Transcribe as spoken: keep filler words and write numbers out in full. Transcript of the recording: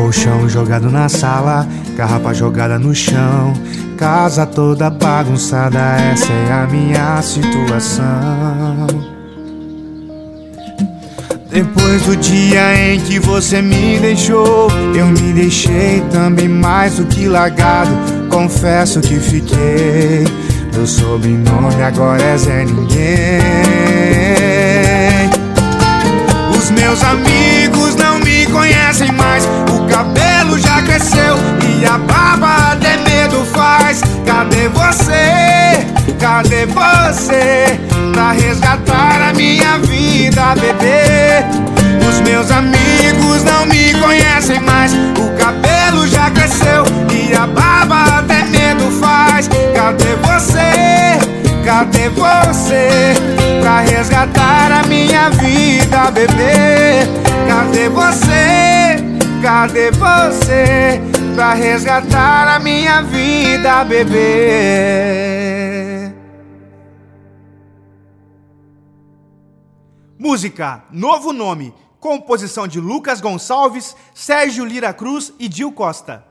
Colchão jogado na sala, garrafa jogada no chão, casa toda bagunçada, essa é a minha situação. Depois do dia em que você me deixou, eu me deixei também mais do que largado. Confesso que fiquei, meu sobrenome agora é Zé Ninguém. Os meus amigos não me conhecem mais, o cabelo já cresceu e a barba até medo faz. Cadê você? Cadê você? Pra resgatar a minha vida, bebê. Os meus amigos não me conhecem mais, o cabelo já cresceu e a barba até medo faz. Cadê você? Cadê você? Pra resgatar a minha vida, bebê. Cadê você? Cadê você? Pra resgatar a minha vida, bebê. Música Novo Nome, composição de Lucas Gonçalves, Sérgio Lira Cruz e Dil Costa.